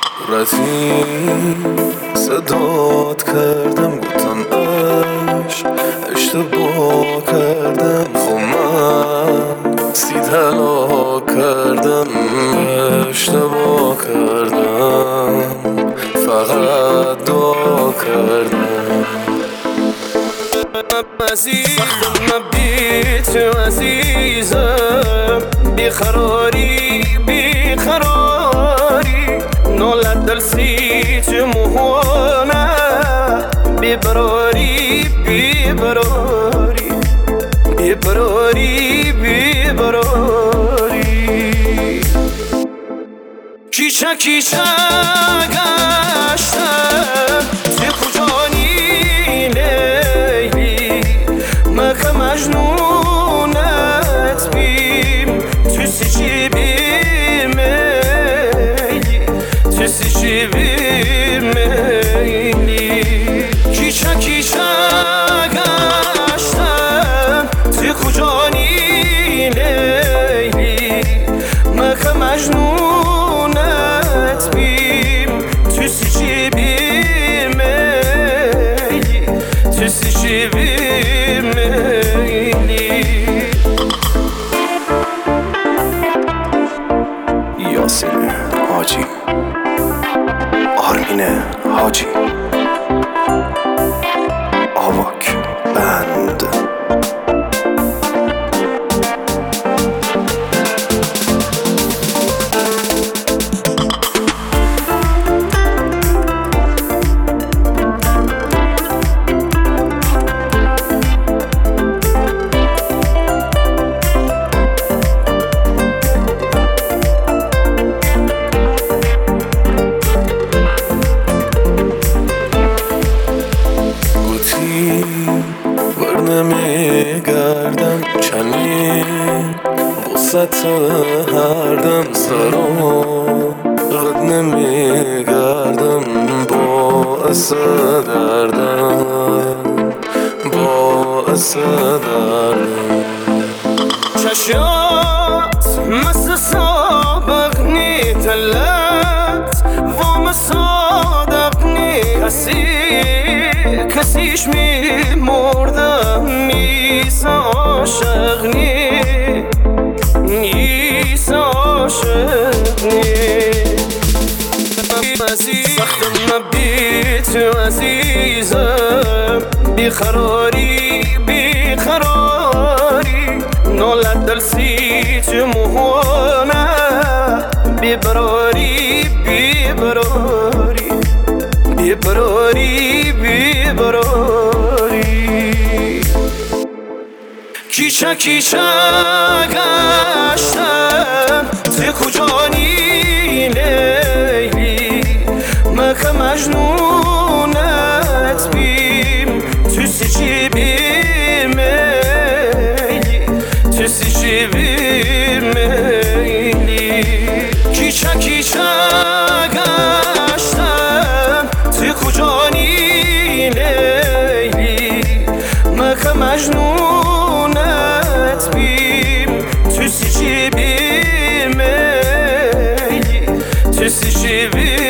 رفیق صدات کردم گفتم اشتباه کردم خب من سیدلا کردم اشتباه کردم فقط دعا کردم وقتم بی تو عزیزم بیقراری نولد دل سی تو مهانه بیبراری کیچه گشتم تو کجانی لیلی مکه مجنونت بیم تو چی بیمیلی کیچه گشتم تو کجانی لیلی مکه مجنونت بیم تو چی بیمیلی یاسین حاجی آرمین حاجی آواک بند نمیگردم چنین وسط هر دم سرم قد نمیگردم باعث دردم چشات مثل سابق نیتلت وام صادق نی کسیش میمردم نیست عاشق نیست عاشق وقتم بی تو عزیزم بیقراری نولد دل سی تو مهانه بیبراری کیچه گشتم تو کجانی لیلی مکه مجنونت بیم تو چی بیمیلی کیچه گشتم تو کجانی لیلی مکه مجنونت بیم تو چی بیمیلی